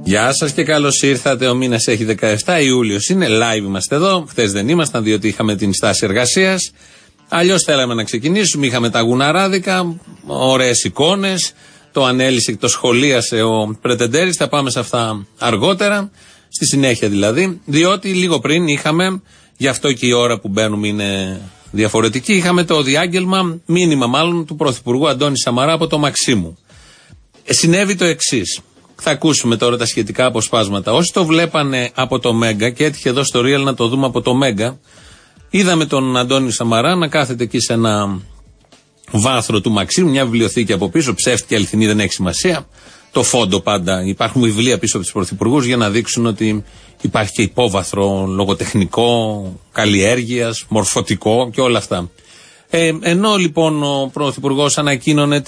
Γεια σας και καλώς ήρθατε. Ο μήνας έχει 17 Ιούλιος. Είναι live, είμαστε εδώ. Χθες δεν ήμασταν διότι είχαμε την στάση εργασίας. Αλλιώς θέλαμε να ξεκινήσουμε. Είχαμε τα γουναράδικα, ωραίες εικόνες. Το ανέλησε και το σχολίασε ο Πρετεντέρης. Θα πάμε σε αυτά αργότερα. Στη συνέχεια δηλαδή. Διότι λίγο πριν είχαμε, γι' αυτό και η ώρα που μπαίνουμε είναι διαφορετική, είχαμε το διάγγελμα, μήνυμα μάλλον, του Πρωθυπουργού Αντώνη Σαμαρά από το Μαξίμου. Συνέβη το εξής. Θα ακούσουμε τώρα τα σχετικά αποσπάσματα. Όσοι το βλέπανε από το Μέγκα και έτυχε εδώ στο Real να το δούμε από το Μέγκα, είδαμε τον Αντώνη Σαμαρά να κάθεται εκεί σε ένα βάθρο του Μαξίμου, μια βιβλιοθήκη από πίσω, ψεύτικη, αληθινή, δεν έχει σημασία. Το φόντο πάντα. Υπάρχουν βιβλία πίσω από τους πρωθυπουργούς για να δείξουν ότι υπάρχει και υπόβαθρο λογοτεχνικό, καλλιέργειας, μορφωτικό και όλα αυτά. Ενώ λοιπόν ο πρωθυπουργός ανακοίνωνε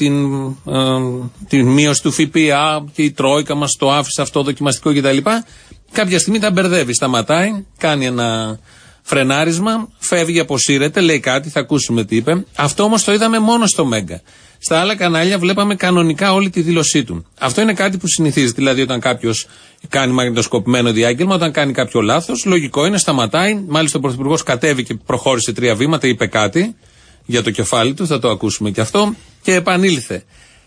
την μείωση του ΦΠΑ και η Τρόικα μας το άφησε αυτό δοκιμαστικό κτλ., κάποια στιγμή τα μπερδεύει, σταματάει, κάνει ένα φρενάρισμα, φεύγει, αποσύρεται, λέει κάτι, θα ακούσουμε τι είπε. Αυτό όμως το είδαμε μόνο στο Μέγκα. Στα άλλα κανάλια βλέπαμε κανονικά όλη τη δήλωσή του. Αυτό είναι κάτι που συνηθίζεται. Δηλαδή, όταν κάποιος κάνει μαγνητοσκοπημένο διάγγελμα, όταν κάνει κάποιο λάθος, λογικό είναι, σταματάει. Μάλιστα, ο πρωθυπουργός κατέβηκε, προχώρησε 3 βήματα, είπε κάτι για το κεφάλι του, θα το ακούσουμε και αυτό, και επανήλθε.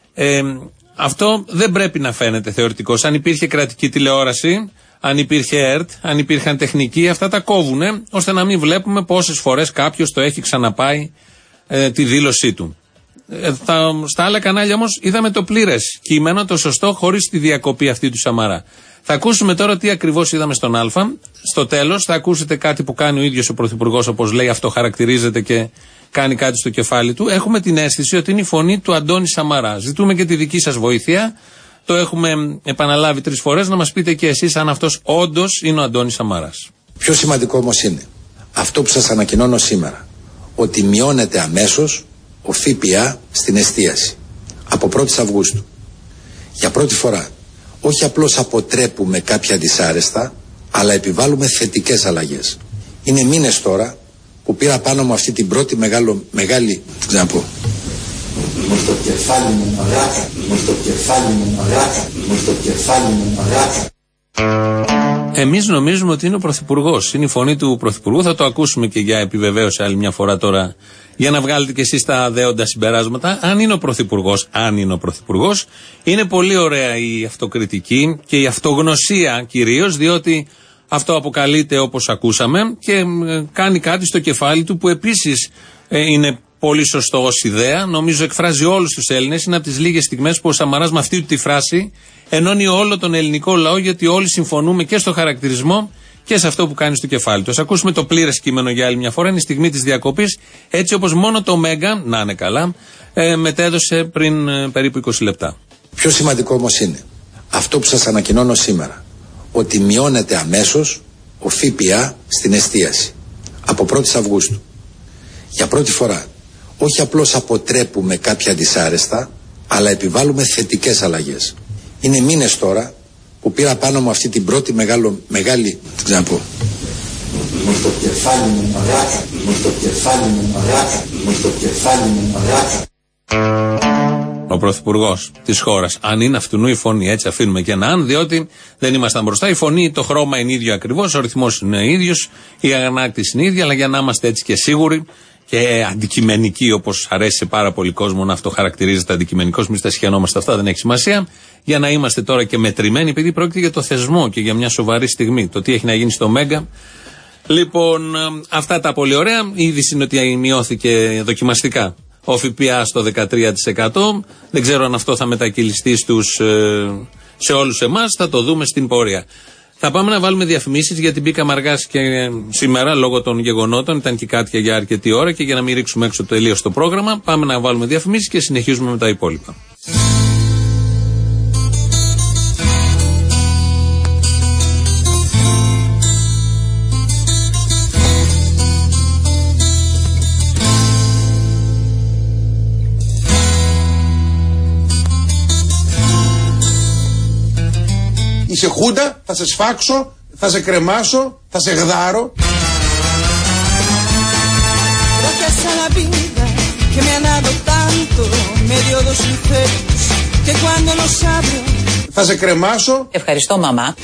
Αυτό δεν πρέπει να φαίνεται θεωρητικός. Αν υπήρχε κρατική τηλεόραση, αν υπήρχε ΕΡΤ, αν υπήρχαν τεχνικοί, αυτά τα κόβουνε, ώστε να μην βλέπουμε πόσες φορές κάποιος το έχει ξαναπάει τη δήλωσή του. Στα άλλα κανάλια όμως είδαμε το πλήρες κείμενο, το σωστό, χωρίς τη διακοπή αυτή του Σαμαρά. Θα ακούσουμε τώρα τι ακριβώς είδαμε στον Α. Στο τέλος θα ακούσετε κάτι που κάνει ο ίδιος ο πρωθυπουργός, όπως λέει, αυτό χαρακτηρίζεται και κάνει κάτι στο κεφάλι του. Έχουμε την αίσθηση ότι είναι η φωνή του Αντώνη Σαμαρά. Ζητούμε και τη δική σας βοήθεια. Το έχουμε επαναλάβει 3 φορές, να μας πείτε και εσείς αν αυτός όντως είναι ο Αντώνης Σαμαράς. Πιο σημαντικό όμως είναι αυτό που σας ανακοινώνω σήμερα, ότι μειώνεται αμέσως ο ΦΠΑ στην εστίαση από 1η Αυγούστου. Για πρώτη φορά όχι απλώς αποτρέπουμε κάποια δυσάρεστα, αλλά επιβάλλουμε θετικές αλλαγές. Είναι μήνες τώρα που πήρα πάνω μου αυτή την πρώτη μεγάλη, ξαναπώ, με στο κεφάλι μου μαλάκα, με στο κεφάλι μου μαλάκα, με στο κεφάλι μου μαλάκα. Εμείς νομίζουμε ότι είναι ο Πρωθυπουργός. Είναι η φωνή του Πρωθυπουργού. Θα το ακούσουμε και για επιβεβαίωση άλλη μια φορά τώρα, για να βγάλετε και εσείς τα δέοντα συμπεράσματα. Αν είναι ο Πρωθυπουργός, είναι πολύ ωραία η αυτοκριτική και η αυτογνωσία κυρίως, διότι αυτό αποκαλείται όπως ακούσαμε και κάνει κάτι στο κεφάλι του που επίσης είναι πολύ σωστό ως ιδέα. Νομίζω εκφράζει όλους τους Έλληνες. Είναι από τις λίγες στιγμές που ο Σαμαράς με αυτή τη φράση ενώνει όλο τον ελληνικό λαό, γιατί όλοι συμφωνούμε και στο χαρακτηρισμό και σε αυτό που κάνει στο κεφάλι του. Ας ακούσουμε το πλήρες κείμενο για άλλη μια φορά. Είναι η στιγμή της διακοπής, έτσι όπως μόνο το Μέγκα, να είναι καλά, μετέδωσε πριν περίπου 20 λεπτά. Πιο σημαντικό όμως είναι αυτό που σας ανακοινώνω σήμερα, ότι μειώνεται αμέσως ο ΦΠΑ στην εστίαση από 1η Αυγούστου. Για πρώτη φορά όχι απλώς αποτρέπουμε κάποια δυσάρεστα, αλλά επιβάλλουμε θετικές αλλαγές. Είναι μήνες τώρα που πήρα πάνω μου αυτή την πρώτη μεγάλη, ξαναπώ, με στο κεφάλι μου μαλάκα, με στο κεφάλι μου μαλάκα, με στο κεφάλι μου μαλάκα. Ο Πρωθυπουργός της χώρας. Αν είναι αυτού η φωνή, έτσι αφήνουμε και ένα αν, διότι δεν ήμασταν μπροστά. Η φωνή, το χρώμα είναι ίδιο ακριβώς, ο ρυθμός είναι ίδιος, η ανάκτηση είναι ίδια, αλλά για να είμαστε έτσι και σίγουροι και αντικειμενικοί, όπως αρέσει σε πάρα πολύ κόσμο να αυτό χαρακτηρίζεται αντικειμενικός, μην τα σχιανόμαστε αυτά, δεν έχει σημασία. Για να είμαστε τώρα και μετρημένοι, επειδή πρόκειται για το θεσμό και για μια σοβαρή στιγμή. Το τι έχει να γίνει στο Μέγκα. Λοιπόν, αυτά τα πολύ ωραία. Η είδηση είναι ότι μειώθηκε δοκιμαστικά ο ΦΠΑ στο 13%. Δεν ξέρω αν αυτό θα μετακυλιστεί σε όλους εμάς. Θα το δούμε στην πορεία. Θα πάμε να βάλουμε διαφημίσεις, γιατί μπήκαμε αργά και σήμερα λόγω των γεγονότων. Ήταν και κάτι για αρκετή ώρα και για να μην ρίξουμε έξω τελείως το πρόγραμμα. Πάμε να βάλουμε διαφημίσεις και συνεχίζουμε με τα υπόλοιπα. Είσαι χούντα, θα σε σφάξω, θα σε κρεμάσω, θα σε γδάρω. θα σε κρεμάσω. Ευχαριστώ, μαμά.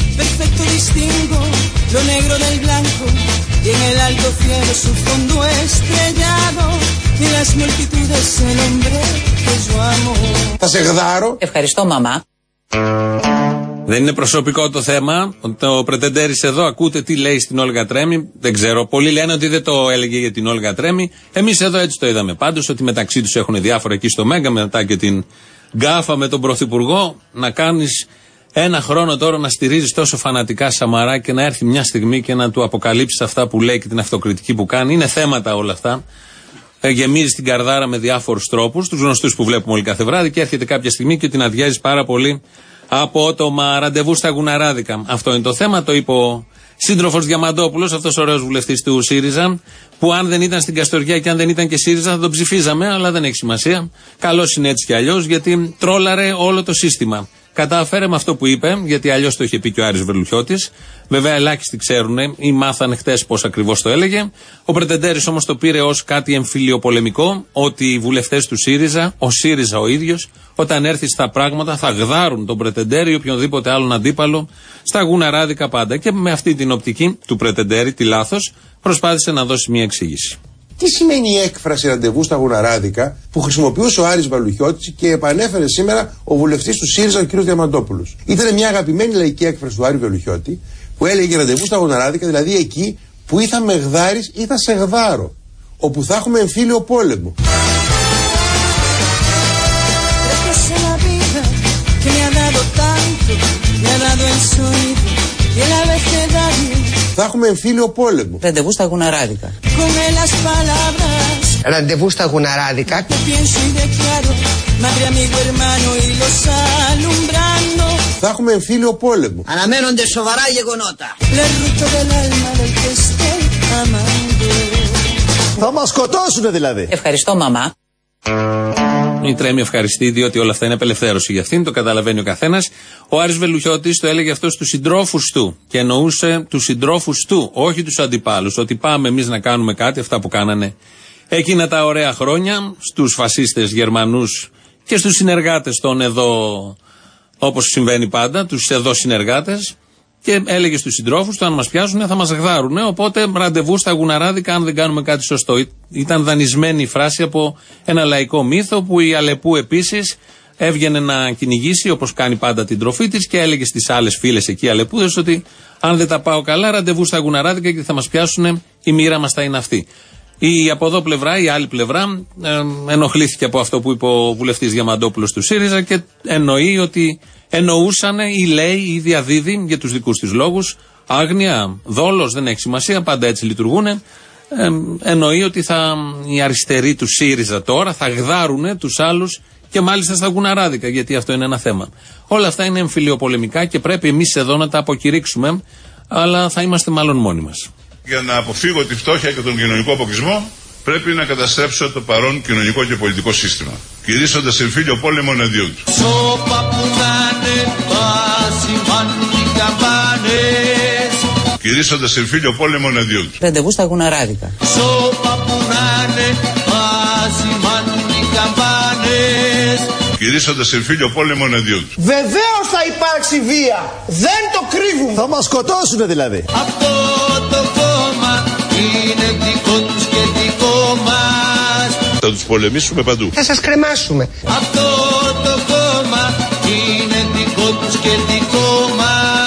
Θα σε γδάρω. Ευχαριστώ, μαμά. Δεν είναι προσωπικό το θέμα. Το Πρετεντέρης εδώ ακούτε τι λέει στην Όλγα Τρέμι. Δεν ξέρω. Πολλοί λένε ότι δεν το έλεγε για την Όλγα Τρέμι. Εμείς εδώ έτσι το είδαμε πάντως, ότι μεταξύ τους έχουν διάφορα εκεί στο Μέγκα, μετά και την γκάφα με τον Πρωθυπουργό. Να κάνεις ένα χρόνο τώρα να στηρίζεις τόσο φανατικά Σαμαρά και να έρθει μια στιγμή και να του αποκαλύψεις αυτά που λέει και την αυτοκριτική που κάνει. Είναι θέματα όλα αυτά. Γεμίζει την καρδάρα με διάφορους τρόπους, τους γνωστούς που βλέπουμε όλοι κάθε βράδυ, και έρχεται κάποια στιγμή και την αδειάζει πάρα πολύ απότομα. Ραντεβού στα γουναράδικα. Αυτό είναι το θέμα. Το είπε ο σύντροφος Διαμαντόπουλος, αυτός ο ωραίος βουλευτής του ΣΥΡΙΖΑ, που αν δεν ήταν στην Καστοριά και αν δεν ήταν και ΣΥΡΙΖΑ θα τον ψηφίζαμε, αλλά δεν έχει σημασία. Καλώς είναι έτσι κι αλλιώς, γιατί τρόλαρε όλο το σύστημα. Κατάφερε με αυτό που είπε, γιατί αλλιώς το είχε πει και ο Άρης Βελουχιώτης. Βέβαια, ελάχιστοι ξέρουν ή μάθανε χτες πώς ακριβώς το έλεγε. Ο Πρετεντέρης όμως το πήρε ως κάτι εμφυλιοπολεμικό, ότι οι βουλευτές του ΣΥΡΙΖΑ, ο ΣΥΡΙΖΑ ο ίδιος, όταν έρθει στα πράγματα θα γδάρουν τον Πρετεντέρη ή οποιονδήποτε άλλον αντίπαλο στα γουναράδικα πάντα. Και με αυτή την οπτική του Πρετεντέρη, τη λάθος, προσπάθησε να δώσει μια εξήγηση. Τι σημαίνει η έκφραση ραντεβού στα γουναράδικα που χρησιμοποιούσε ο Άρης Βελουχιώτης και επανέφερε σήμερα ο βουλευτής του ΣΥΡΙΖΑ, ο κ. Διαμαντόπουλος? Ήταν μια αγαπημένη λαϊκή έκφραση του Άρη Βελουχιώτη που έλεγε ραντεβού στα γουναράδικα, δηλαδή εκεί που ή θα με γδάρεις ή θα σε γδάρω, όπου θα έχουμε εμφύλιο πόλεμο. Θα έχουμε εμφύλιο πόλεμο. Ραντεβού στα γουναράδικα. Ραντεβού στα γουναράδικα. Θα έχουμε εμφύλιο πόλεμο. Αναμένονται σοβαρά γεγονότα. Θα μας σκοτώσουνε δηλαδή. Ευχαριστώ, μαμά. Η Τρέμι ευχαριστεί, διότι όλα αυτά είναι απελευθέρωση για αυτήν, το καταλαβαίνει ο καθένας. Ο Άρης Βελουχιώτης το έλεγε αυτό στους συντρόφους του και εννοούσε τους συντρόφους του, όχι τους αντιπάλους. Ότι πάμε εμείς να κάνουμε κάτι, αυτά που κάνανε εκείνα τα ωραία χρόνια, στους φασίστες Γερμανούς και στους συνεργάτες των εδώ, όπως συμβαίνει πάντα, τους εδώ συνεργάτες. Και έλεγε στους συντρόφους του: αν μας πιάσουν θα μας γδάρουν. Οπότε ραντεβού στα γουναράδικα, αν δεν κάνουμε κάτι σωστό. Ήταν δανεισμένη η φράση από ένα λαϊκό μύθο που η Αλεπού επίσης έβγαινε να κυνηγήσει, όπως κάνει πάντα την τροφή της, και έλεγε στις άλλες φίλες εκεί Αλεπούδες ότι αν δεν τα πάω καλά, ραντεβού στα γουναράδικα και θα μας πιάσουν, η μοίρα μας θα είναι αυτή. Η από εδώ πλευρά, η άλλη πλευρά, ενοχλήθηκε από αυτό που είπε ο βουλευτής Διαμαντόπουλος του ΣΥΡΙΖΑ και εννοεί ότι εννοούσαν ή λέει ή διαδίδει για τους δικούς τους λόγους, άγνοια, δόλος, δεν έχει σημασία, πάντα έτσι λειτουργούν. Εννοεί ότι οι αριστεροί του ΣΥΡΙΖΑ τώρα θα γδάρουν τους άλλους και μάλιστα στα γουναράδικα, γιατί αυτό είναι ένα θέμα. Όλα αυτά είναι εμφυλιοπολεμικά και πρέπει εμείς εδώ να τα αποκηρύξουμε, αλλά θα είμαστε μάλλον μόνοι μας. Για να αποφύγω τη φτώχεια και τον κοινωνικό αποκλεισμό, πρέπει να καταστρέψω το παρόν κοινωνικό και πολιτικό σύστημα, κηρύσσοντας εμφύλιο πόλεμο εναντίον του. Κηρύσσοντας εμφύλιο πόλεμο εναντίον του. Ραντεβού στα γουναράδικα. Κηρύσσοντας εμφύλιο πόλεμο εναντίον του. Βεβαίως θα υπάρξει βία. Δεν το κρύβουμε. Θα μας σκοτώσουνε δηλαδή. Αυτό το κόμμα είναι δικό τους και δικό μας. Θα τους πολεμήσουμε παντού. Θα σας κρεμάσουμε. Αυτό το κόμμα είναι δικό τους και δικό μας.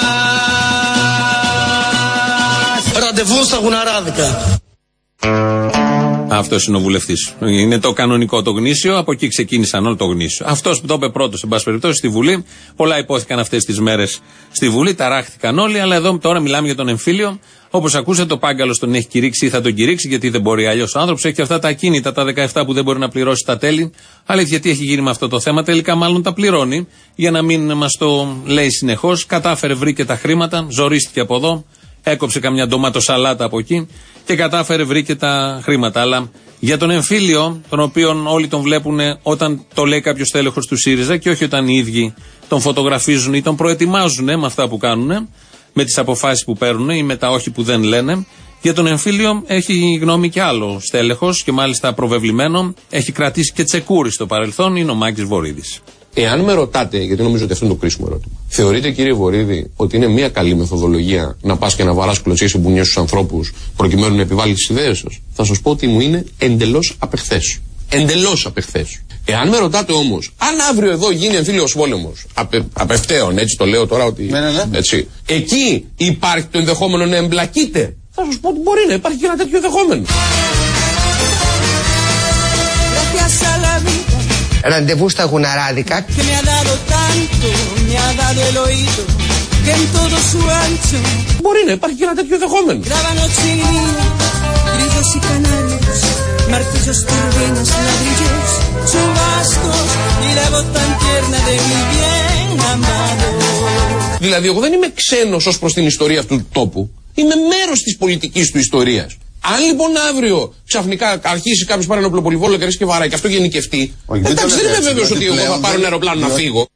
Ραντεβού στα γουναράδικα. Αυτός είναι ο βουλευτής. Είναι το κανονικό, το γνήσιο. Από εκεί ξεκίνησαν όλο το γνήσιο. Αυτός που το είπε πρώτος, εν πάση περιπτώσει, στη Βουλή. Πολλά υπόθηκαν αυτές τις μέρες στη Βουλή. Ταράχτηκαν όλοι. Αλλά εδώ τώρα μιλάμε για τον εμφύλιο. Όπως ακούσατε, το Πάγκαλος τον έχει κηρύξει ή θα τον κηρύξει, γιατί δεν μπορεί αλλιώς ο άνθρωπος. Έχει και αυτά τα ακίνητα, τα 17 που δεν μπορεί να πληρώσει τα τέλη. Αλλά γιατί έχει γίνει με αυτό το θέμα, τελικά μάλλον τα πληρώνει. Για να μην μας το λέει συνεχώς. Κατάφερε, βρήκε τα χρήματα, ζορίστηκε από εδώ. Έκοψε καμιά ντοματοσαλάτα από εκεί και κατάφερε, βρήκε τα χρήματα. Αλλά για τον εμφύλιο, τον οποίον όλοι τον βλέπουν όταν το λέει κάποιος τέλεχος του ΣΥΡΙΖΑ και όχι όταν οι ίδιοι τον φωτογραφίζουν ή τον προετοιμάζουν με αυτά που κάνουν, με τις αποφάσεις που παίρνουν ή με τα όχι που δεν λένε. Για τον εμφύλιο έχει γνώμη και άλλο στέλεχος και μάλιστα προβεβλημένο. Έχει κρατήσει και τσεκούρι στο παρελθόν, είναι ο Μάκης Βορίδης. Εάν με ρωτάτε, γιατί νομίζω ότι αυτό είναι το κρίσιμο ερώτημα, θεωρείτε, κύριε Βορίδη, ότι είναι μια καλή μεθοδολογία να πας και να βαράς κλωτσιές και μπουνιές στους ανθρώπους προκειμένου να επιβάλλεις τις ιδέες σας? Θα σας πω ότι μου είναι εντελώς απεχθές. Εντελώς απεχθές. Εάν με ρωτάτε όμως, αν αύριο εδώ γίνει εμφύλιος πόλεμος, απευθέων, έτσι το λέω τώρα ότι. Έτσι, εκεί υπάρχει το ενδεχόμενο να εμπλακείτε, θα σας πω ότι μπορεί να υπάρχει και ένα τέτοιο ενδεχόμενο. Ραντεβού στα Γουναράδικα. Μπορεί να υπάρχει και ένα τέτοιο ενδεχόμενο. Δηλαδή, εγώ δεν είμαι ξένος ως προς την ιστορία αυτού του τόπου. Είμαι μέρος της πολιτικής του ιστορίας. Αν λοιπόν αύριο ξαφνικά αρχίσει κάποιος πάρει ένα οπλοπολιβόλο και βαράει και αυτό γενικευτεί, εντάξει, δεν είμαι βέβαιος ότι εγώ θα πάρω ένα αεροπλάνο να φύγω.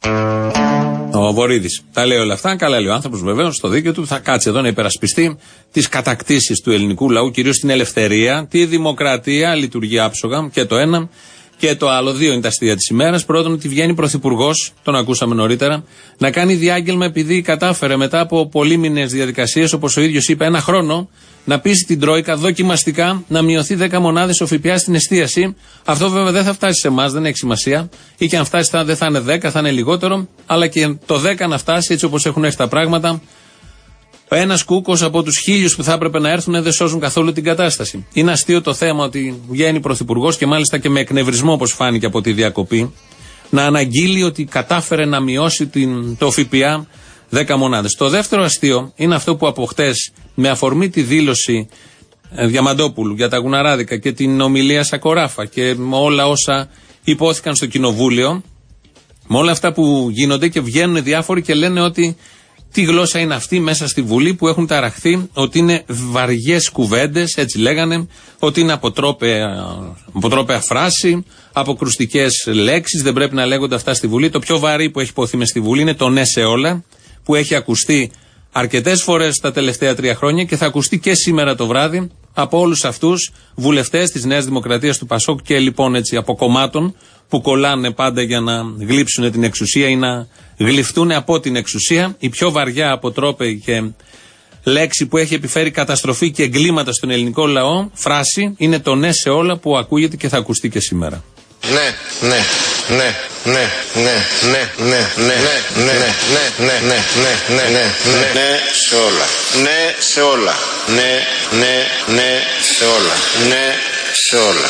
Ο Βορίδης τα λέει όλα αυτά. Καλά λέει ο άνθρωπος, βεβαίως, στο δίκαιο του. Θα κάτσει εδώ να υπερασπιστεί τις κατακτήσεις του ελληνικού λαού, κυρίως την ελευθερία, τη δημοκρατία. Λειτουργεί άψογα και το ένα και το άλλο. Δύο είναι τα αστεία της ημέρας. Πρώτον, ότι βγαίνει πρωθυπουργός, τον ακούσαμε νωρίτερα, να κάνει διάγγελμα επειδή κατάφερε μετά από πολύμηνες διαδικασίες, όπως ο ίδιος είπε, ένα χρόνο, να πείσει την Τρόικα δοκιμαστικά να μειωθεί 10 μονάδες ο ΦΠΑ στην εστίαση. Αυτό βέβαια δεν θα φτάσει σε εμάς, δεν έχει σημασία. Ή και αν φτάσει δεν θα είναι 10, θα είναι λιγότερο. Αλλά και το 10 να φτάσει, έτσι όπως έχουν έρθει τα πράγματα, ένας κούκος από τους 1000 που θα έπρεπε να έρθουν δεν σώζουν καθόλου την κατάσταση. Είναι αστείο το θέμα ότι βγαίνει πρωθυπουργός και μάλιστα και με εκνευρισμό, όπως φάνηκε από τη διακοπή, να αναγγείλει ότι κατάφερε να μειώσει το ΦΠΑ 10 μονάδες. Το δεύτερο αστείο είναι αυτό που από χτες, με αφορμή τη δήλωση Διαμαντόπουλου για τα Γουναράδικα και την ομιλία Σακοράφα και με όλα όσα υπόθηκαν στο κοινοβούλιο, με όλα αυτά που γίνονται και βγαίνουν διάφοροι και λένε ότι τι γλώσσα είναι αυτή μέσα στη Βουλή που έχουν ταραχθεί, ότι είναι βαριές κουβέντες, έτσι λέγανε, ότι είναι αποτρόπαια φράση, αποκρουστικές λέξεις, δεν πρέπει να λέγονται αυτά στη Βουλή. Το πιο βαρύ που έχει υποθεί μες στη Βουλή είναι το ναι σε όλα, που έχει ακουστεί αρκετές φορές τα τελευταία 3 χρόνια και θα ακουστεί και σήμερα το βράδυ από όλους αυτούς βουλευτές της Νέας Δημοκρατίας, του Πασόκ και λοιπόν έτσι από κομμάτων που κολλάνε πάντα για να γλύψουν την εξουσία ή να γλυφτούν από την εξουσία. Η πιο βαριά αποτρόπαιη και λέξη που έχει επιφέρει καταστροφή και εγκλήματα στον ελληνικό λαό, φράση, είναι το ναι σε όλα που ακούγεται και θα ακουστεί και σήμερα. Ναι, ναι, ναι, ναι, ναι, ναι, ναι, ναι, ναι, ναι, ναι, ναι, ναι, ναι, ναι, σε όλα. Ναι, σε όλα. Ναι, ναι, ναι, σε όλα. Ναι, σε όλα.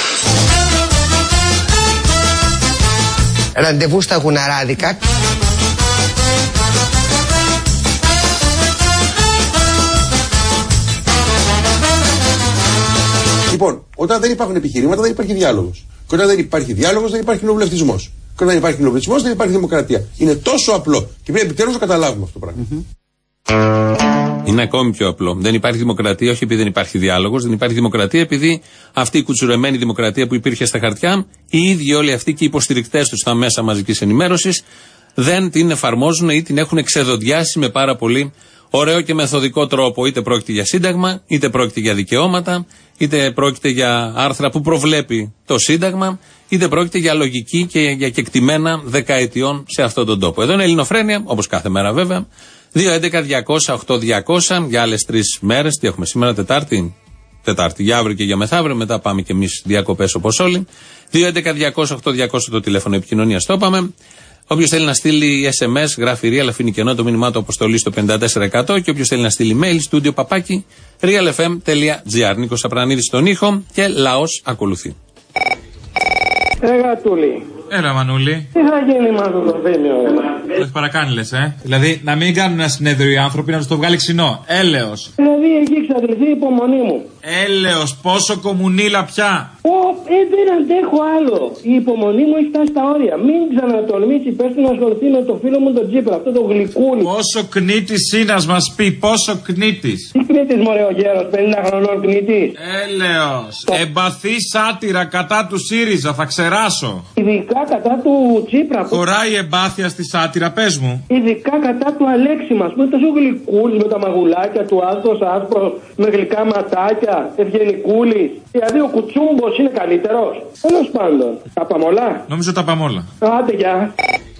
Ραντεβού στα Γουναράδικα. Λοιπόν, όταν δεν υπάρχουν επιχειρήματα δεν υπάρχει διάλογος. Και όταν δεν υπάρχει διάλογος δεν υπάρχει κοινοβουλευτισμός. Και όταν δεν υπάρχει κοινοβουλευτισμός δεν υπάρχει δημοκρατία. Είναι τόσο απλό και πρέπει επιτέλους να καταλάβουμε αυτό το πράγμα. Είναι ακόμη πιο απλό. Δεν υπάρχει δημοκρατία όχι επειδή δεν υπάρχει διάλογος, δεν υπάρχει δημοκρατία επειδή αυτή η κουτσουρεμένη δημοκρατία που υπήρχε στα χαρτιά, οι ίδιοι όλοι αυτοί και οι υποστηρικτές τους στα μέσα μαζικής ενημέρωσης δεν την εφαρμόζουν ή την έχουν ξεδοντιάσει με πάρα πολύ ωραίο και μεθοδικό τρόπο. Είτε πρόκειται για σύνταγμα, είτε πρόκειται για δικαιώματα, είτε πρόκειται για άρθρα που προβλέπει το σύνταγμα, είτε πρόκειται για λογική και για κεκτημένα δεκαετιών σε αυτόν τον τόπο. Εδώ είναι Ελληνοφρένεια, όπως κάθε μέρα βέβαια. 2.11.200.8.200 για άλλες 3 μέρες. Τι έχουμε σήμερα, Τετάρτη, για αύριο και για μεθαύριο. Μετά πάμε και εμείς διακοπές όπως όλοι. 2.11.200.8.200 το τηλέφωνο επικοινωνίας, το είπαμε. Όποιος θέλει να στείλει SMS, γράφει real, αφήνει κενό το μήνυμά του αποστολή στο 54%. Και όποιος θέλει να στείλει mail, studio papaki realfm.gr. Νίκος Σαπρανίδης στον ήχο και λαός ακολουθεί. Γατούλη. Έλα, Μανούλη. Τι θα γίνει με αυτό το θύμιο, Το έχει παρακάνει, λες, Δηλαδή, να μην κάνουν ένα συνέδριο οι άνθρωποι, να τους το βγάλει ξινό. Έλεος. Δηλαδή, έχει εξαντληθεί η υπομονή μου. Έλεος, πόσο κομμουνίλα πια. Δεν αντέχω άλλο. Η υπομονή μου έχει φτάσει στα όρια. Μην ξανατολμήσει, πες του να ασχοληθεί με το φίλο μου τον Τσίπρα, αυτό το γλυκούλι. Πόσο κνήτης είναι, να μας πει, πόσο κνήτης. Τι κνήτης, μωρέ, ο γέρος, 50 χρονών κνήτης. Έλεος. Εμπαθή σάτυρα κατά του ΣΥΡΙΖΑ, θα ξεράσω. Ειδικά κατά του Τσίπρα. Χωράει εμπάθεια στη σάτυρα, πες μου. Ειδικά κατά του Αλέξη μας, που είναι τόσο γλυκούλης με τα μαγουλάκια του, άσπρος άσπρο, με γλυκά ματάκια, ευγενικούλης. Δηλαδή ο Κουτσούμπος είναι καλύτερος. Τέλος πάντων. Τα πάμε όλα. Νομίζω τα πάμε όλα. Άντε, γεια.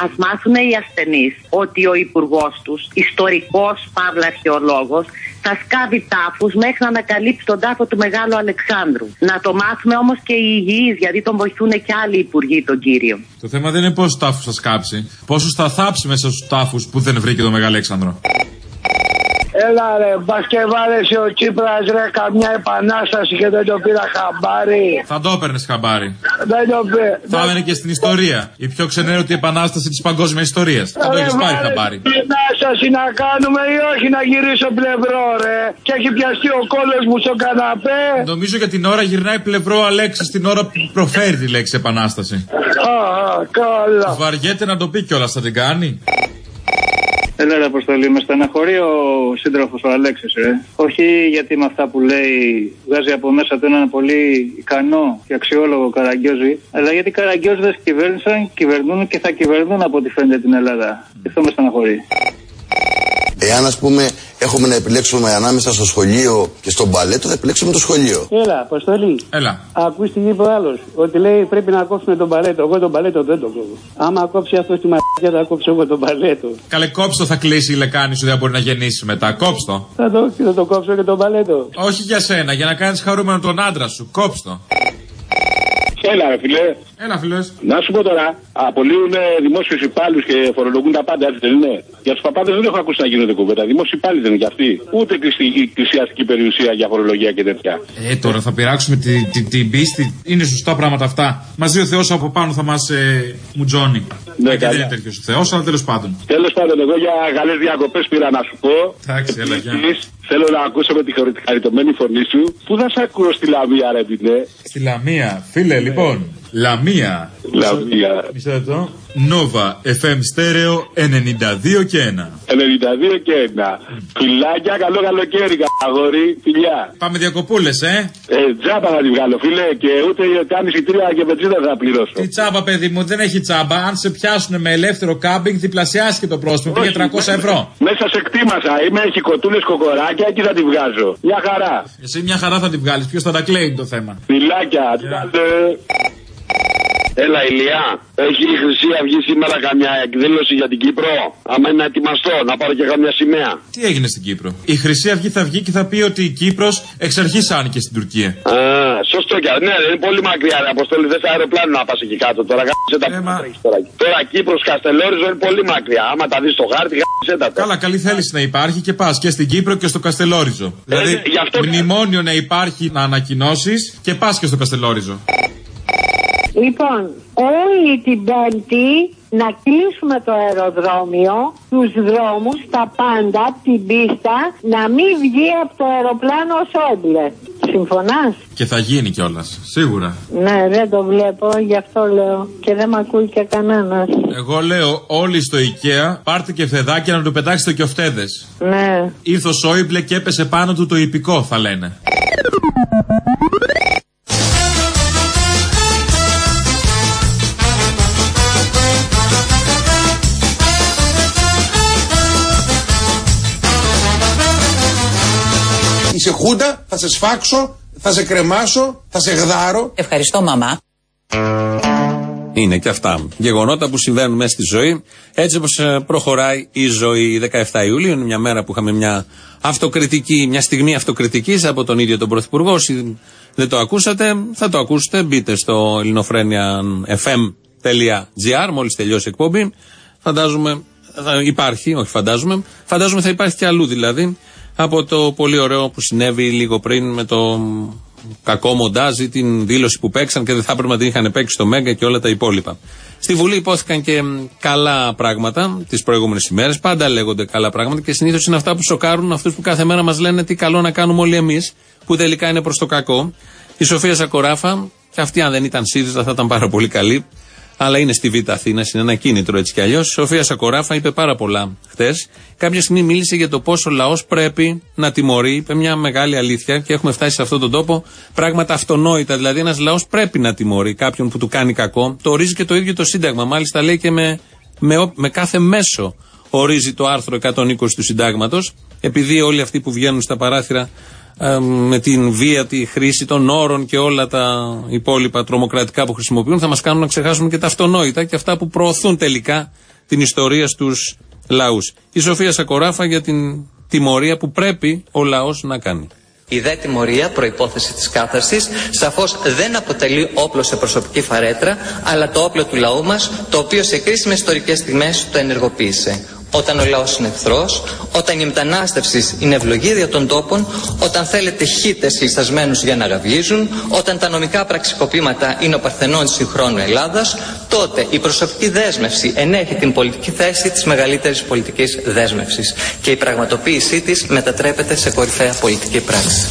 Ας μάθουν οι ασθενείς ότι ο υπουργός τους, ιστορικός παύλα αρχαιολόγος, θα σκάβει τάφους μέχρι να ανακαλύψει τον τάφο του Μεγάλου Αλεξάνδρου. Να το μάθουμε όμως και οι υγιείς, γιατί τον βοηθούν και άλλοι υπουργοί τον κύριο. Το θέμα δεν είναι πόσους τάφους θα σκάψει, πόσους θα θάψει μέσα στους τάφους που δεν βρήκε τον Μεγάλο Αλέξανδρο. Έλα ρε, μπας και βάλεσαι ο Τσίπρας ρε καμιά επανάσταση και δεν το πήρα χαμπάρι. Θα το έπαιρνες χαμπάρι. Δεν το πήρα. Θα έμενε και στην ιστορία. Η πιο ξενέρωτη επανάσταση της παγκόσμιας ιστορίας. Θα το έχεις πάρει χαμπάρι. Επανάσταση να κάνουμε ή όχι, να γυρίσω πλευρό ρε. Και έχει πιαστεί ο κόλλος μου στο καναπέ. Νομίζω για την ώρα γυρνάει πλευρό ο Αλέξης την ώρα που προφέρει τη λέξη επανάσταση. Καλά. Βαριέται να το πει κιόλας, θα την κάνει. Έλα ρε Αποστολή, με στεναχωρεί ο σύντροφος ο Αλέξης Όχι γιατί με αυτά που λέει βγάζει από μέσα του έναν πολύ ικανό και αξιόλογο Καραγκιόζη, αλλά γιατί οι Καραγκιόζηδες κυβέρνησαν, κυβερνούν και θα κυβερνούν από ό,τι φαίνεται την Ελλάδα. Και αυτό με στεναχωρεί. Εάν ας πούμε έχουμε να επιλέξουμε ανάμεσα στο σχολείο και στο μπαλέτο, θα επιλέξουμε το σχολείο. Έλα, Αποστολή. Έλα. Ακούς τι είπε ο άλλος, ότι λέει πρέπει να κόψουμε τον μπαλέτο. Εγώ τον μπαλέτο δεν το κόβω. Άμα κόψει αυτό τη μαγιά, θα κόψω εγώ τον μπαλέτο. Καλέ, κόψτο, θα κλείσει η λεκάνη σου, δεν μπορεί να γεννήσει μετά. Κόψτο. Θα το κόψω και τον μπαλέτο. Όχι για σένα, για να κάνεις χαρούμενο τον άντρα σου. Κόψτο. Έλα, ρε φιλέ. Έλα, φιλέ. Να σου πω τώρα, απολύουν δημόσιους υπάλληλους και φορολογούν τα πάντα, έτσι δεν είναι? Για τους παπάδες δεν έχω ακούσει να γίνονται κουβέντα. Δημόσιοι υπάλληλοι δεν είναι κι αυτοί. Ούτε εκκλησιαστική περιουσία για φορολογία και τέτοια. Τώρα θα πειράξουμε την πίστη. Είναι σωστά πράγματα αυτά. Μαζί ο Θεός από πάνω θα μας μουτζώνει. Ναι, και δεν είναι τέτοιος ο Θεός, αλλά τέλος πάντων. Τέλος πάντων, εγώ για καλές διακοπές πήρα να σου πω. Εντάξει, έλα, γεια. Θέλω να ακούσω με τη χαριτωμένη φωνή σου. Πού θα σε ακούω στη Λαμία, ρε Πινέ? Στη Λαμία, φίλε, λοιπόν. Λαμία. Μισό λεπτό. Νόβα FM στέρεο 92 και 1. 92 και 1. Φιλάκια, καλό καλοκαίρι, αγόρι, φιλιά. Πάμε διακοπούλες, Τζάμπα να τη βγάλω, φίλε, και ούτε κάνει εισιτήρια και βενζίνα δεν θα πληρώσω. Τι τσάμπα, παιδί μου, δεν έχει τσάμπα. Αν σε πιάσουν με ελεύθερο κάμπινγκ, διπλασιάσει και το πρόστιμο. Πήγε 300 ευρώ. Μέσα σε κτήμασα, έχει κοτούλες κοκοράκια, εκεί θα τη βγάζω. Μια χαρά. Εσύ μια χαρά θα τη βγάλει. Ποιο θα τα κλαίει το θέμα. Φιλάκια, Έλα, Ηλιά, έχει η Χρυσή Αυγή σήμερα καμιά εκδήλωση για την Κύπρο? Άμα είναι να ετοιμαστώ, να πάρω και καμιά σημαία. Τι έγινε στην Κύπρο? Η Χρυσή Αυγή θα βγει και θα πει ότι η Κύπρος εξ αρχής άνοιγε στην Τουρκία. Σωστό κι ναι, είναι πολύ μακριά. Αποστολή, δεν σε αεροπλάνο να πας εκεί κάτω. Τώρα γάμισε τα τώρα Κύπρος, Καστελόριζο είναι πολύ μακριά. Άμα τα δεις στο χάρτη, γάμισε τα. Καλά, καλή θέληση να υπάρχει και πας και στην Κύπρο και στο Καστελόριζο. Δηλαδή, μνημόνιο να υπάρχει να ανακοινώσεις και πας και στο Καστελόριζο. Λοιπόν, όλη την Πέμπτη να κλείσουμε το αεροδρόμιο, τους δρόμους, τα πάντα, την πίστα, να μην βγει από το αεροπλάνο ο Σόιμπλε. Συμφωνάς? Και θα γίνει κιόλας, σίγουρα. Ναι, δεν το βλέπω, γι' αυτό λέω. Και δεν μ' ακούει και κανένας. Εγώ λέω όλοι στο IKEA, πάρτε και φεδάκια να του πετάξετε και οφτέδες. Ναι. Ήρθε ο Σόιμπλε και έπεσε πάνω του το ιππικό, θα λένε. Είσαι χούντα, θα σε σφάξω, θα σε κρεμάσω, θα σε γδάρω. Ευχαριστώ, μαμά. Είναι και αυτά γεγονότα που συμβαίνουν μέσα στη ζωή. Έτσι όπως προχωράει η ζωή. 17 Ιουλίου είναι μια μέρα που είχαμε μια αυτοκριτική, μια στιγμή αυτοκριτικής από τον ίδιο τον Πρωθυπουργό. Όσοι δεν το ακούσατε, θα το ακούσετε. Μπείτε στο ελληνοφρένια.fm.gr μόλις τελειώσει η εκπομπή. Φαντάζομαι θα υπάρχει, όχι φαντάζομαι θα υπάρχει και αλλού δηλαδή. Από το πολύ ωραίο που συνέβη λίγο πριν με το κακό μοντάζ ή την δήλωση που παίξαν και δεν θα έπρεπε να την είχαν παίξει στο Μέγκα και όλα τα υπόλοιπα. Στη Βουλή υπόθηκαν και καλά πράγματα τις προηγούμενες ημέρες. Πάντα λέγονται καλά πράγματα και συνήθως είναι αυτά που σοκάρουν αυτούς που κάθε μέρα μας λένε τι καλό να κάνουμε όλοι εμείς, που τελικά είναι προς το κακό. Η Σοφία Σακοράφα, και αυτή αν δεν ήταν ΣΥΡΙΖΑ θα ήταν πάρα πολύ καλή. Αλλά είναι στη Β' Αθήνα, είναι ένα κίνητρο έτσι κι αλλιώς. Η Σοφία Σακοράφα είπε πάρα πολλά χτες. Κάποια στιγμή μίλησε για το πόσο ο λαός πρέπει να τιμωρεί. Είπε μια μεγάλη αλήθεια και έχουμε φτάσει σε αυτόν τον τόπο. Πράγματα αυτονόητα. Δηλαδή, ένας λαός πρέπει να τιμωρεί κάποιον που του κάνει κακό. Το ορίζει και το ίδιο το Σύνταγμα. Μάλιστα, λέει και με κάθε μέσο ορίζει το άρθρο 120 του Συντάγματος. Επειδή όλοι αυτοί που βγαίνουν στα παράθυρα με την βία, τη χρήση των όρων και όλα τα υπόλοιπα τρομοκρατικά που χρησιμοποιούν θα μας κάνουν να ξεχάσουμε και τα αυτονόητα και αυτά που προωθούν τελικά την ιστορία στους λαούς. Η Σοφία Σακοράφα για την τιμωρία που πρέπει ο λαός να κάνει. Η δε τιμωρία, προϋπόθεση της κάθαρσης, σαφώς δεν αποτελεί όπλο σε προσωπική φαρέτρα, αλλά το όπλο του λαού μας, το οποίο σε κρίσιμες ιστορικές στιγμές το ενεργοποίησε. Όταν ο λαός είναι εχθρός, όταν η μετανάστευση είναι ευλογία των τόπων, όταν θέλετε χίτες λυσασμένους για να γαυγίζουν, όταν τα νομικά πραξικοπήματα είναι ο Παρθενών της συγχρόνου Ελλάδας, τότε η προσωπική δέσμευση ενέχει την πολιτική θέση της μεγαλύτερης πολιτικής δέσμευσης και η πραγματοποίησή της μετατρέπεται σε κορυφαία πολιτική πράξη.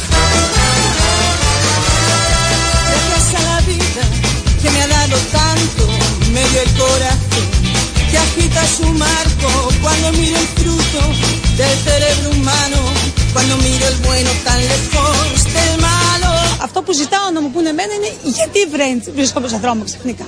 Que agita su marco cuando miro el fruto del cerebro humano, cuando miro el bueno tan lejos del malo. Αυτό που ζητάω να μου πούνε εμένα είναι γιατί βρίσκομαι στον δρόμο ξαφνικά.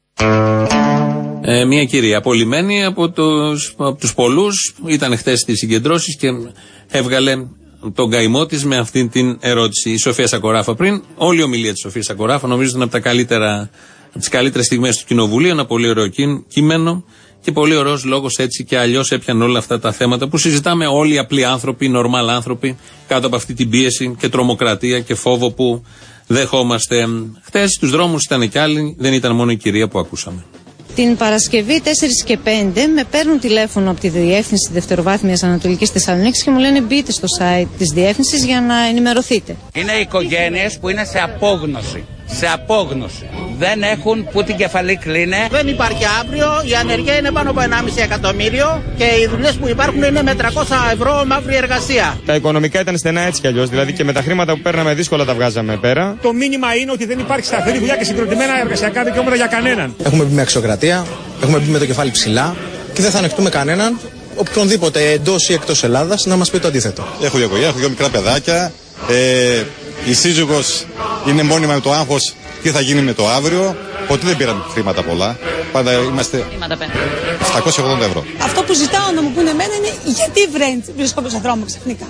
Μια κυρία απολυμμένη από τους πολλούς, ήταν χτες στις συγκεντρώσεις και έβγαλε τον καημό της με αυτή την ερώτηση. Η Σοφία Σακοράφα πριν, όλη η ομιλία της Σοφίας Σακοράφα νομίζω ήταν από τις καλύτερες στιγμές του Κοινοβουλίου, ένα πολύ ωραίο κείμενο και πολύ ωραίος λόγος, έτσι και αλλιώς έπιανε όλα αυτά τα θέματα που συζητάμε όλοι οι απλοί άνθρωποι, οι νορμάλ άνθρωποι, κάτω από αυτή την πίεση και τρομοκρατία και φόβο που δεχόμαστε. Χτες στους δρόμους ήταν κι άλλοι, δεν ήταν μόνο η κυρία που ακούσαμε. Την Παρασκευή 4 και 5 με παίρνουν τηλέφωνο από τη Διεύθυνση Δευτεροβάθμιας Ανατολικής Θεσσαλονίκης και μου λένε μπείτε στο site της Διεύθυνσης για να ενημερωθείτε. Είναι οικογένειες που είναι σε απόγνωση. Σε απόγνωση. Δεν έχουν που την κεφαλή κλείνε. Δεν υπάρχει αύριο, η ανεργία είναι πάνω από 1,5 εκατομμύριο και οι δουλειές που υπάρχουν είναι με 300 ευρώ μαύρη εργασία. Τα οικονομικά ήταν στενά έτσι κι αλλιώς, δηλαδή και με τα χρήματα που παίρναμε δύσκολα τα βγάζαμε πέρα. Το μήνυμα είναι ότι δεν υπάρχει σταθερή δουλειά και συγκροτημένα εργασιακά δικαιώματα για κανέναν. Έχουμε μπει με αξιοκρατία, έχουμε μπει με το κεφάλι ψηλά και δεν θα ανεχτούμε κανέναν, οποιονδήποτε εντός ή εκτός Ελλάδας, να μας πει το αντίθετο. Έχω δύο οικογένεια, έχω δύο μικρά παιδάκια. Η σύζυγος είναι μόνιμα με το άγχος τι θα γίνει με το αύριο. Ποτέ δεν πήραμε χρήματα πολλά. Πάντα είμαστε 780 ευρώ. Αυτό που ζητάω να μου πούνε εμένα είναι γιατί βρίσκομαι στον δρόμο ξαφνικά.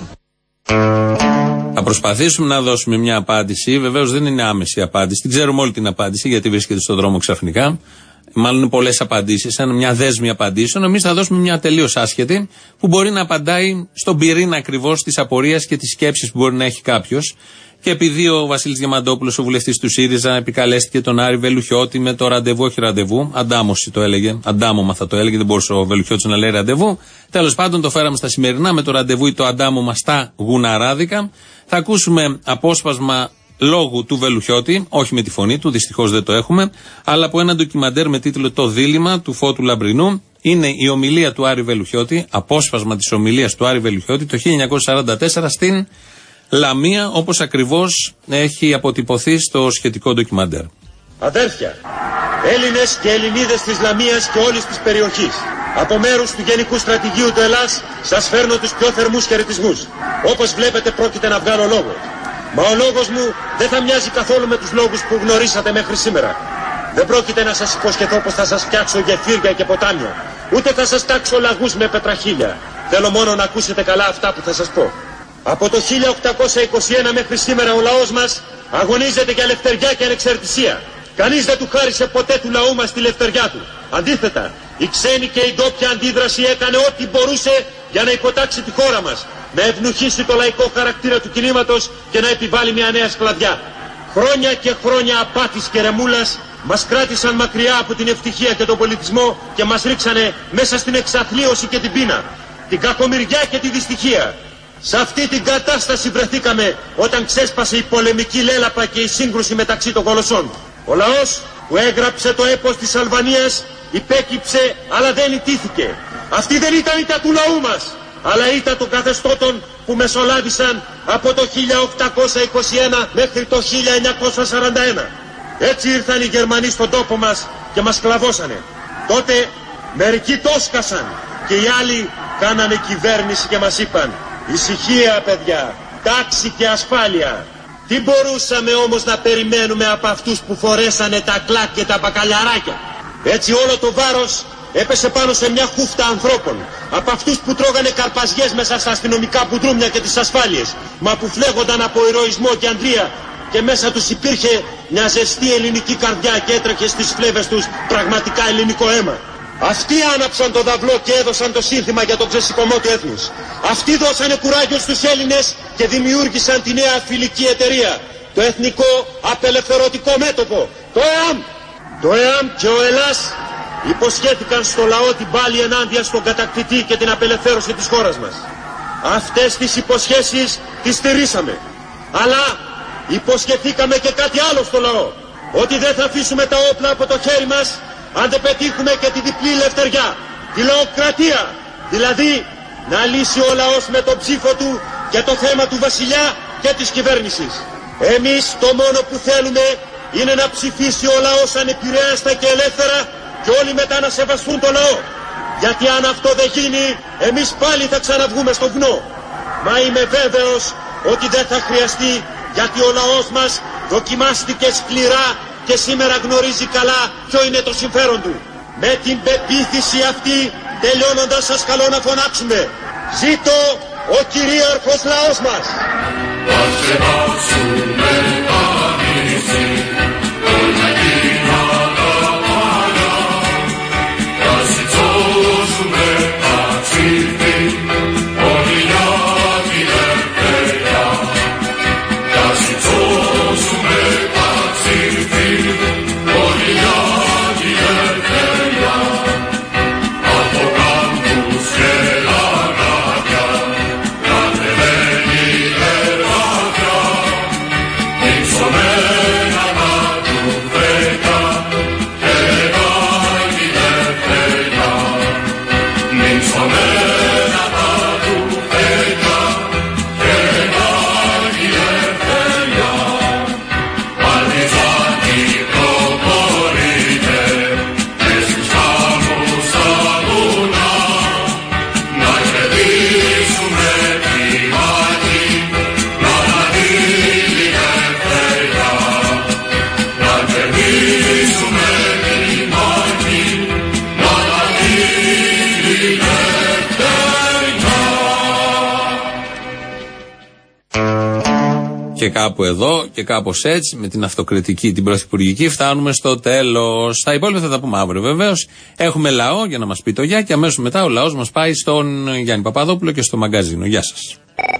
Θα προσπαθήσουμε να δώσουμε μια απάντηση. Βεβαίως δεν είναι άμεση απάντηση. Την ξέρουμε όλη την απάντηση γιατί βρίσκεται στον δρόμο ξαφνικά. Μάλλον είναι πολλές απαντήσεις, σαν μια δέσμη απαντήσεων. Εμείς θα δώσουμε μια τελείως άσχετη που μπορεί να απαντάει στον πυρήνα ακριβώς της απορίας και της σκέψης που μπορεί να έχει κάποιος. Και επειδή ο Βασίλης Διαμαντόπουλος, ο βουλευτής του ΣΥΡΙΖΑ, επικαλέστηκε τον Άρη Βελουχιώτη με το ραντεβού, όχι ραντεβού, αντάμωση το έλεγε, αντάμωμα θα το έλεγε, δεν μπορούσε ο Βελουχιώτης να λέει ραντεβού. Τέλος πάντων το φέραμε στα σημερινά με το ραντεβού ή το αντάμωμα στα γουναράδικα. Θα ακούσουμε απόσπασμα λόγου του Βελουχιώτη, όχι με τη φωνή του, δυστυχώς δεν το έχουμε, αλλά από ένα ντοκιμαντέρ με τίτλο «Το δίλημμα» του Φώτου Λαμπρινού. Είναι η ομιλία του Άρη Βελουχιώτη, απόσπασμα της ομιλίας του Άρη Βελουχιώτη το 1944 στην Λαμία, όπως ακριβώς έχει αποτυπωθεί στο σχετικό ντοκιμαντέρ. Αδέρφια, Έλληνες και Ελληνίδες της Λαμίας και όλης της περιοχής, από μέρους του Γενικού Στρατηγείου του Ελλάς σας φέρνω τους πιο θερμούς χαιρετισμούς. Όπως βλέπετε πρόκειται να βγάλω λόγο. Μα ο λόγος μου δεν θα μοιάζει καθόλου με τους λόγους που γνωρίσατε μέχρι σήμερα. Δεν πρόκειται να σας υποσχεθώ πως θα σας φτιάξω γεφύρια και ποτάμια, ούτε θα σας τάξω λαγούς με πετραχίλια. Θέλω μόνο να ακούσετε καλά αυτά που θα σας πω. Από το 1821 μέχρι σήμερα ο λαός μας αγωνίζεται για ελευθεριά και ανεξαρτησία. Κανείς δεν του χάρισε ποτέ του λαού μας τη ελευθεριά του. Αντίθετα, η ξένη και η ντόπια αντίδραση έκανε ό,τι μπορούσε για να υποτάξει τη χώρα μας, να ευνοχήσει το λαϊκό χαρακτήρα του κινήματος και να επιβάλλει μια νέα σκλαβιά. Χρόνια και χρόνια απάτης και ρεμούλας μας κράτησαν μακριά από την ευτυχία και τον πολιτισμό και μας ρίξανε μέσα στην εξαθλίωση και την πείνα, την κακομοιριά και τη δυστυχία. Σε αυτή την κατάσταση βρεθήκαμε όταν ξέσπασε η πολεμική λέλαπα και η σύγκρουση μεταξύ των κολοσσών. Ο λαός που έγραψε το έπος της Αλβανίας υπέκυψε αλλά δεν ηττήθηκε. Αυτή δεν ήταν ήττα του λαού μας, αλλά ήττα των καθεστώτων που μεσολάβησαν από το 1821 μέχρι το 1941. Έτσι ήρθαν οι Γερμανοί στον τόπο μας και μας σκλαβώσανε. Τότε μερικοί το σκασαν και οι άλλοι κάνανε κυβέρνηση και μας είπαν «Ησυχία παιδιά, τάξη και ασφάλεια». Τι μπορούσαμε όμως να περιμένουμε από αυτούς που φορέσανε τα κλάκ και τα μπακαλιαράκια? Έτσι όλο το βάρος έπεσε πάνω σε μια χούφτα ανθρώπων, από αυτούς που τρώγανε καρπαζιές μέσα στα αστυνομικά μπουντρούμια και τις ασφάλειες, μα που φλέγονταν από ηρωισμό και αντρία και μέσα τους υπήρχε μια ζεστή ελληνική καρδιά και έτρεχε στις φλέβες τους πραγματικά ελληνικό αίμα. Αυτοί άναψαν το δαυλό και έδωσαν το σύνθημα για τον ξεσηκωμό του έθνους. Αυτοί δώσανε κουράγιο στους Έλληνες και δημιούργησαν τη νέα φιλική εταιρεία, το Εθνικό Απελευθερωτικό Μέτωπο, το ΕΑΜ. Το ΕΑΜ και ο Ελλάς υποσχέθηκαν στο λαό την πάλη ενάντια στον κατακτητή και την απελευθέρωση της χώρας μας. Αυτές τις υποσχέσεις τις στηρίσαμε. Αλλά υποσχεθήκαμε και κάτι άλλο στο λαό. Ότι δεν θα αφήσουμε τα όπλα από το χέρι μας αν δεν πετύχουμε και τη διπλή ελευθεριά, τη λαοκρατία. Δηλαδή να λύσει ο λαός με τον ψήφο του και το θέμα του βασιλιά και της κυβέρνησης. Εμείς το μόνο που θέλουμε είναι να ψηφίσει ο λαός ανεπηρέαστα και ελεύθερα και όλοι μετά να σεβαστούν το λαό. Γιατί αν αυτό δεν γίνει, εμείς πάλι θα ξαναβγούμε στο βουνό. Μα είμαι βέβαιος ότι δεν θα χρειαστεί, γιατί ο λαός μας δοκιμάστηκε σκληρά και σήμερα γνωρίζει καλά ποιο είναι το συμφέρον του. Με την πεποίθηση αυτή, τελειώνοντας, σας καλώ να φωνάξουμε: ζήτω ο κυρίαρχος λαός μας! Και κάπου εδώ και κάπως έτσι, με την αυτοκριτική, την πρωθυπουργική, φτάνουμε στο τέλος. Τα υπόλοιπα θα τα πούμε αύριο βεβαίως. Έχουμε λαό για να μας πει το γεια και αμέσως μετά ο λαός μας πάει στον Γιάννη Παπαδόπουλο και στο μαγκαζίνο. Γεια σας.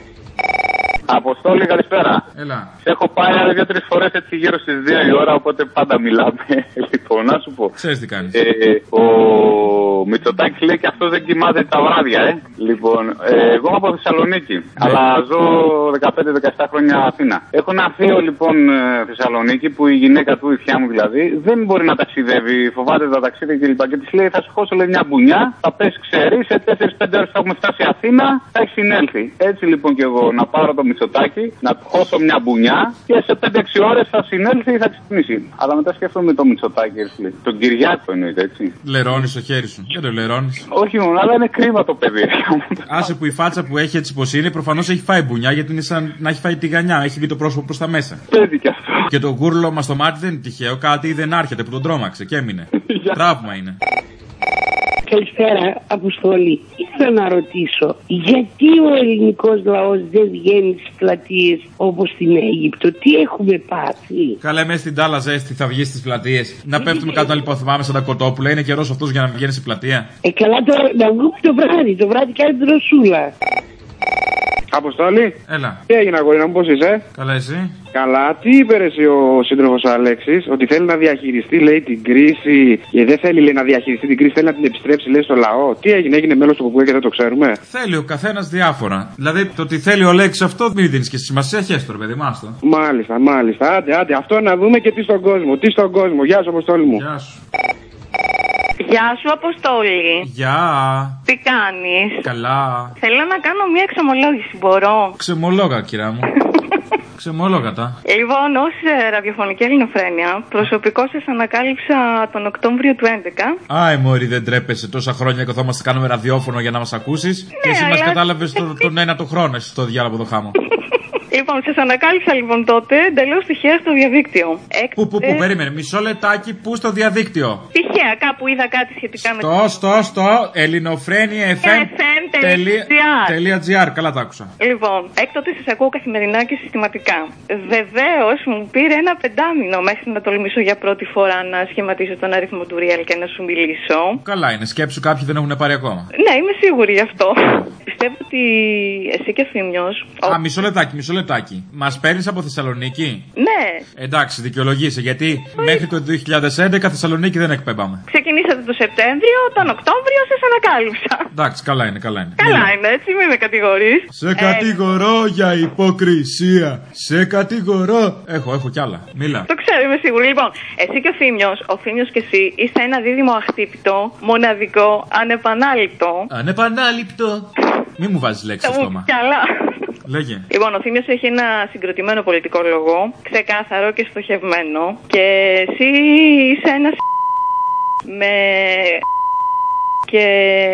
Αποστόλη, καλησπέρα. Έλα. Σε έχω πάει άλλες 2-3 φορές έτσι γύρω στις 2 η ώρα, οπότε πάντα μιλάμε. Λοιπόν, να σου πω. Ξέρεις τι κάνεις. Ο Μητσοτάκης λέει και αυτός δεν κοιμάται τα βράδια, Λοιπόν, εγώ είμαι από Θεσσαλονίκη, αλλά ζω 15-17 χρόνια Αθήνα. Έχω ένα θείο λοιπόν Θεσσαλονίκη που η γυναίκα του, η θιά μου δηλαδή, δεν μπορεί να ταξιδεύει, φοβάται τα ταξίδια κλπ. Και της λέει: θα σου χώσω λέει, μια μπουνιά, θα πες ξέρει, σε 4-5 ώρες θα έχουμε φτάσει Αθήνα, θα έχει συνέλθει. Έτσι λοιπόν και εγώ να πάρω το Μητσοτάκη, να του χώσω μια μπουνιά και σε 5-6 ώρες θα συνέλθει ή θα ξυπνήσει. Αλλά μετά σκέφτομαι το Μητσοτάκη, τον Κυριάκο εννοείται έτσι. Λερώνεις το χέρι σου. Δεν το λερώνεις. Όχι μόνο, αλλά είναι κρίμα το παιδί. Άσε που η φάτσα που έχει έτσι πως είναι, προφανώς έχει φάει μπουνιά γιατί είναι σαν να έχει φάει τηγανιά. Έχει βγει το πρόσωπο προς τα μέσα. Παιδί και αυτό. Και το γούρλο μας στο μάτι δεν είναι τυχαίο. Κάτι δεν άρχεται που τον τρόμαξε και έμεινε. Τραύμα είναι. Καλησπέρα, Αποστολή. Ήθελα να ρωτήσω, γιατί ο ελληνικός λαός δεν βγαίνει στις πλατείες όπως στην Αίγυπτο, τι έχουμε πάθει? Καλά, μέσα στην τάλα ζέστη θα βγει στις πλατείες. Να πέφτουμε κάτω να λιποθυμάμε σαν τα κοτόπουλα. Είναι καιρός αυτός για να βγαίνει στην πλατεία. Καλά, τώρα να βγούμε το βράδυ κάνει την ρωσούλα. Αποστόλη. Έλα. Τι έγινε, αγόρι, πώς είσαι? Καλά, εσύ? Καλά, τι είπε εσύ ο σύντροφος Αλέξης? Ότι θέλει να διαχειριστεί, λέει, την κρίση και δεν θέλει, λέει, να διαχειριστεί την κρίση, θέλει να την επιστρέψει, λέει, στο λαό. Τι έγινε, έγινε μέλος του ΚΚΕ και δεν το ξέρουμε? Θέλει ο καθένας διάφορα. Δηλαδή, το ότι θέλει ο Αλέξης αυτό, μην δίνεις και σημασία, χέστο, ρε παιδί, μάστο. Μάλιστα, μάλιστα. Άντε, αυτό να δούμε και τι στον κόσμο. Τι στον κόσμο. Γεια σου, Αποστόλη μου. Γεια σου. Γεια σου, Αποστόλη. Γεια. Τι κάνεις? Καλά. Θέλω να κάνω μια εξομολόγηση, μπορώ? Ξεμολόγα, κυρά μου. Ξεμολόγατα. Λοιπόν, ως ραδιοφωνική ελληνοφρένεια, προσωπικώς σας ανακάλυψα τον Οκτώβριο του 2011. Άι, μωρή, δεν τρέπεσαι. Τόσα χρόνια καθόμαστε κάνουμε ραδιόφωνο για να μας ακούσεις. Και εσύ μας κατάλαβες τον ένα το χρόνο, εσύ στο διάλογο το χάμο. Λοιπόν, σας ανακάλυψα λοιπόν τότε εντελώς τυχαία στο διαδίκτυο. Πού, περίμενε, μισό λεπτάκι, πού στο διαδίκτυο? Τυχαία, κάπου είδα κάτι σχετικά στο Ελληνοφρένια FM. .gr, καλά τα άκουσα. Λοιπόν, έκτοτε σας ακούω καθημερινά και συστηματικά. Βεβαίως μου πήρε ένα 5 μήνο μέχρι να τολμήσω για πρώτη φορά να σχηματίσω τον αριθμό του Real και να σου μιλήσω. Καλά είναι, σκέψου κάποιοι δεν έχουν πάρει ακόμα. Ναι, είμαι σίγουρη γι' αυτό. Πιστεύω ότι εσύ και ο Θήμιος. Μισό λεπτάκι. Μας παίρνεις από Θεσσαλονίκη? Ναι. Εντάξει, δικαιολογείσαι, γιατί μέχρι το 2011 Θεσσαλονίκη δεν εκπέμπαμε. Ξεκινήσατε το Σεπτέμβριο, τον Οκτώβριο σας ανακάλυψα. Εντάξει, καλά είναι. Καλά είναι, έτσι, μην με κατηγορείς. Σε κατηγορώ για υποκρισία. Σε κατηγορώ. Έχω κι άλλα. Μίλα. Το ξέρω, είμαι σίγουρη. Λοιπόν, εσύ και ο Θήμιος και εσύ είστε ένα δίδυμο αχτύπητο, μοναδικό, ανεπανάληπτο. Ανεπανάληπτο. Μη μου βάζεις λέξεις στο στόμα. Καλά. Λέγε. Λοιπόν, ο Θήμιος έχει ένα συγκροτημένο πολιτικό λόγο, ξεκάθαρο και στοχευμένο. Και εσύ είσαι ένα με και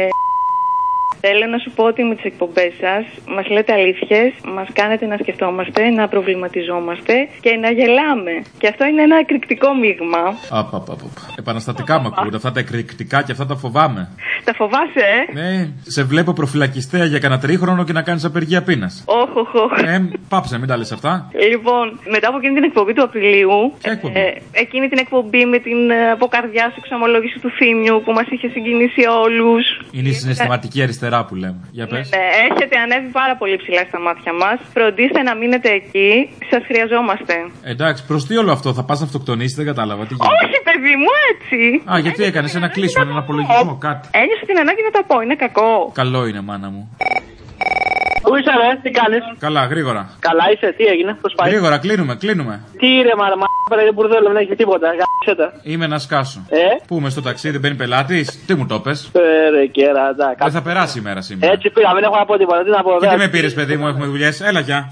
θέλω να σου πω ότι με τις εκπομπές σας μας λέτε αλήθειες, μας κάνετε να σκεφτόμαστε, να προβληματιζόμαστε και να γελάμε. Και αυτό είναι ένα εκρηκτικό μείγμα. Επαναστατικά μ' ακούγονται αυτά τα εκρηκτικά και αυτά τα φοβάμαι. Τα φοβάσαι, Ναι, σε βλέπω προφυλακιστέα για κανένα τρίχρονο και να κάνεις απεργία πείνας. Πάψε, μην τα λες αυτά. Λοιπόν, μετά από εκείνη την εκπομπή του Απριλίου, εκείνη την εκπομπή με την αποκαρδιά σου εξομολόγηση του Θήμιου που μας είχε συγκινήσει όλους. Είναι η συναισθηματική αριστερά που λέμε. Για πες. Ναι, έχετε ανέβει πάρα πολύ ψηλά στα μάτια μας. Φροντίστε να μείνετε εκεί. Σας χρειαζόμαστε. Εντάξει, προς τι όλο αυτό, θα πας να αυτοκτονήσεις, δεν κατάλαβα τι γίνεται. Όχι, παιδί μου, έτσι. Γιατί έκανες ένα κλείσιμο, έναν απολογισμό, κάτι. Ένιωσα την ανάγκη να τα πω, είναι κακό. Καλό είναι, μάνα μου. Πού είσαι, ρε, τι κάνεις? Καλά, γρήγορα. Καλά είσαι, τι έγινε, πώς πάει? Γρήγορα, κλείνουμε. Τι ρε, μαλάκα, δεν μπουρδέλο, δεν έχει τίποτα. Είμαι να σκάσω. Πού είμαι στο ταξίδι, μπαίνει πελάτης, τι μου το πες? Ρε, κέρατα. Δεν θα περάσει η μέρα σήμερα. Έτσι πήγα, δεν έχω να πω τίποτα. Τι να πω, και τι με πήρες, παιδί μου, έχουμε δουλειές. Έλα, γεια.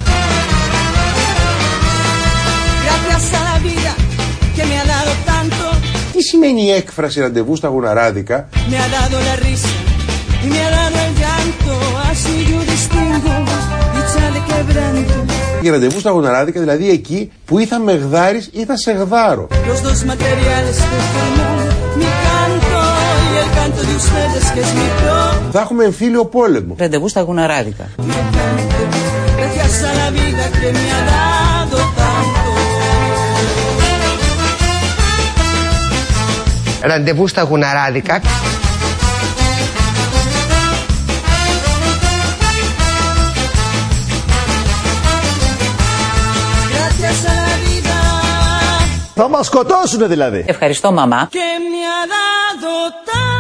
Τι σημαίνει η έκφραση ραντεβού στα γουναράδικα? Και ραντεβού στα γουναράδικα, δηλαδή εκεί που ή θα με γδάρεις ή θα σε γδάρω. Θα έχουμε εμφύλιο πόλεμο. Ραντεβού στα γουναράδικα. Ραντεβού στα γουναράδικα. Θα μας σκοτώσουνε δηλαδή. Ευχαριστώ, μαμά. Και me ha dado